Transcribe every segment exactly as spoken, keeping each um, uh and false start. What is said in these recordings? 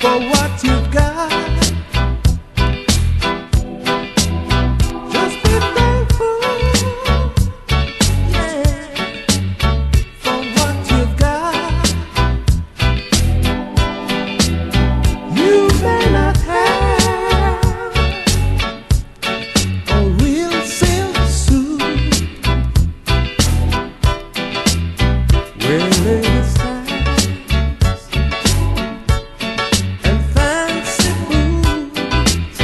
for what you've got. Just be thankful, yeah, for what you've got. You may not have a real silk suit, well, it's time and fancy boots.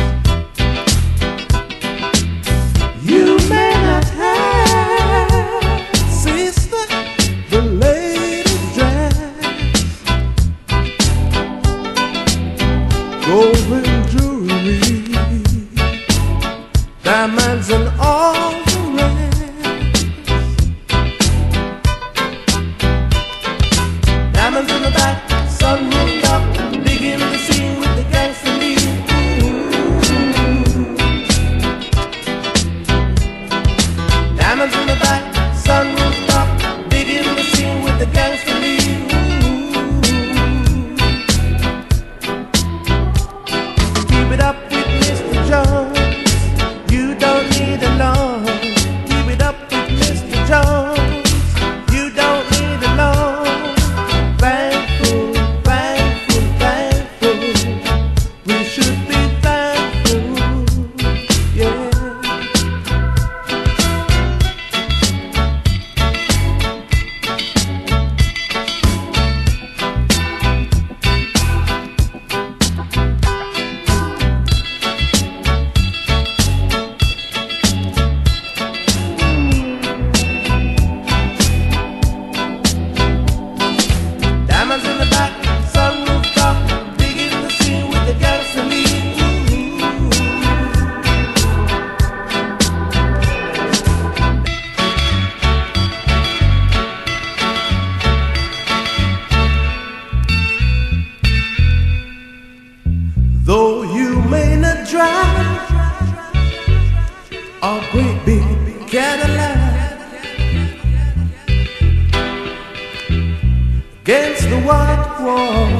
You may not have, sister, the latest dress, golden jewelry, diamonds and all the rest. Diamonds in the back, sunroof up, digging the scene with the gangster lead. Diamonds in the back, sunroof up, digging the scene with the gangster lead. Keep it up with Mister Jones, you don't need a loan. Keep it up with Mister Jones, you don't need a loan. Thankful, thankful, thankful, we should be thankful, yeah. Diamonds in the back, sunroof top, digging the scene with the gasoline. Though you may not drive a great big Cadillac against the white wall,